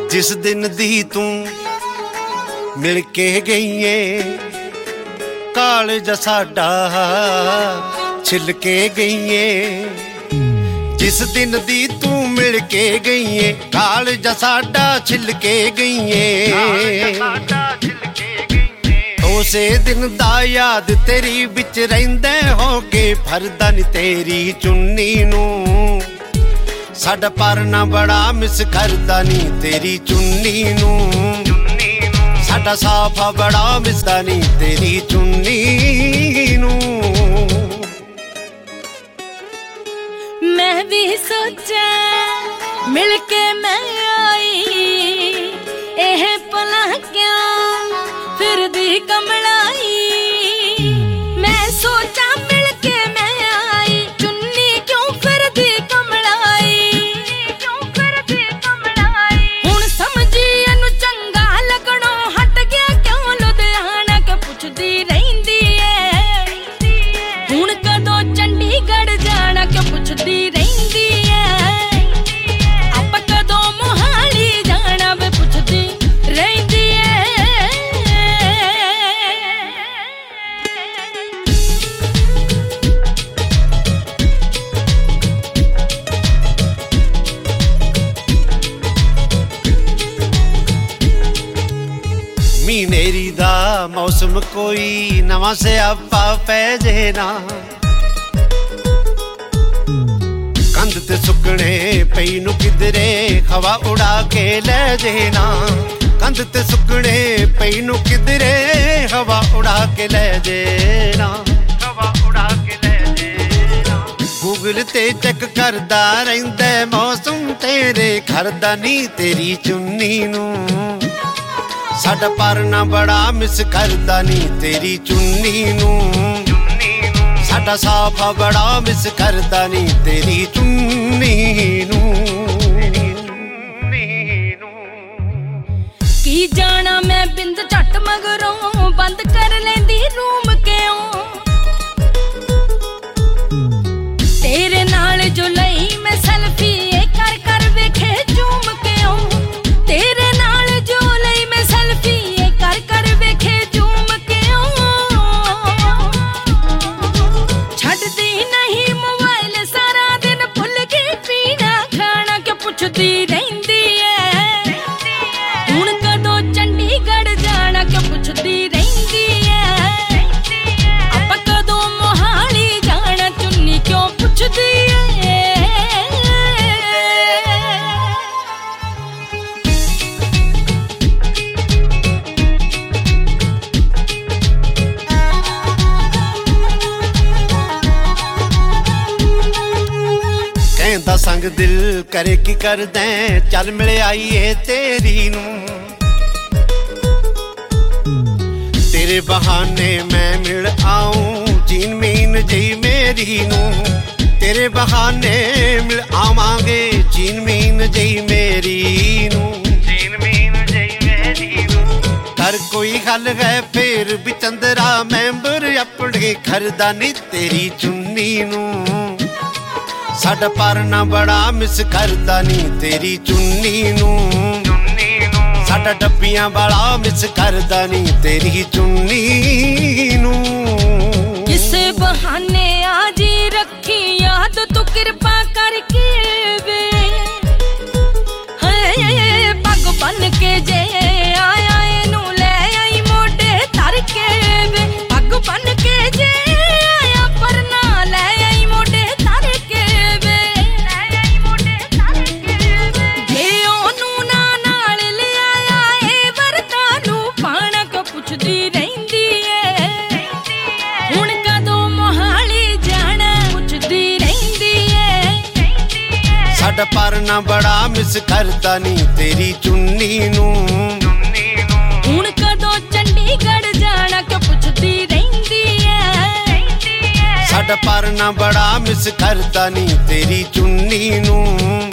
जिस दिन दी तू मिल के गई है कालज साडा छिल के गई है। जिस दिन दी तू मिल के गई है कालज साडा छिल के गई है। उसे दिन दा याद तेरी बिच रहिंदे होके फरदा नी तेरी चुन्नी नू साडा परना बड़ा मिस करदा नी तेरी चुन्नी नू। साडा साफा बड़ा मिसदा नी तेरी चुन्नी नू। मैं भी सोचा मिल के मैं आई एह पला क्या फिर दी कमलाई। मैं सोचा मिल के मैं आई चुन्नी क्यों फिर दी कमलाई। हुण समझी अनु चंगा लगणों हट गया क्यों लुधियाना के पुछदी रहिंदी है। हुण कदों चंडीगढ़ जाना के पुछदी रहिंदी है। आप कदों मोहाली जाना वे पुछदी रहिंदी है। मीनेरी दा मौसम कोई नवा से आपा पै जे ना। कंध ते सुकने पई नु किधरे हवा उड़ा के ले जे ना। कंध ते सुकने पई नु किधरे हवा उड़ा के ले जे ना। हवा उड़ा के ले जे ना। गूगल ते चेक करदा रहिंदा मौसम तेरे घर दा नी तेरी चुन्नी नू साडा परना बड़ा मिस करदा नी तेरी चुन्नी नू। साडा साफा बड़ा मिस करदा नी तेरी चुन्नी नू। की जाना मैं बिंद झट मगरों बंद कर लेंदी रूम क्यों। तेरे नाल जो लई मैं सेल्फी कर कर वेखे झूम क्यों। तेरे नाल जो लई मैं सेल्फी कर कर वेखे झूम क्यों। छड्दी नहीं मोबाइल सारा दिन भुल गई पीना खाना के पुछदी रहिंदी है। हुण कदों चंडीगढ़ जाना के पुछदी रहिंदी है। आप कदों मोहाली जाना चुन्नी क्यों पुछदी है। कहंदा संग दिल करे की कर दें चल मिल आईए तेरी नू। तेरे बहाने मैं मिल आऊं जीन मीन जी मेरी नू। तेरे बहाने मिल आवांगे जीन मीन जी मेरी नू। जीन मीन जी मेरी नू। कर कोई हल है फिर भी चंद्रा मैंबर अपने घर दा नी तेरी चुन्नी नू साडा परना बड़ा मिस करदा नी तेरी चुन्नी नू। साडा डब्बियां बड़ा मिस करदा नी तेरी चुन्नी नू। किसे बहाने आज ही रखी याद तू कृपा करके वे। हाय पग बन के जे आया एनू ले आई मोढे धर के वे। पग बन के जे आया परना ले आई मोढे धर के वे। जे ओनू ना नाल ले आया ए वरता नू पाना को पुछदी रहिंदी है। हुण कदों मोहाली जाना पुछदी रहिंदी है। साडा परना बड़ा मिस करदा नी तेरी चुन्नी नू। हुण कदों चंडीगढ़ जाना के पुछदी रहिंदी है। साडा परना बड़ा मिस करदा नी तेरी चुन्नी नू।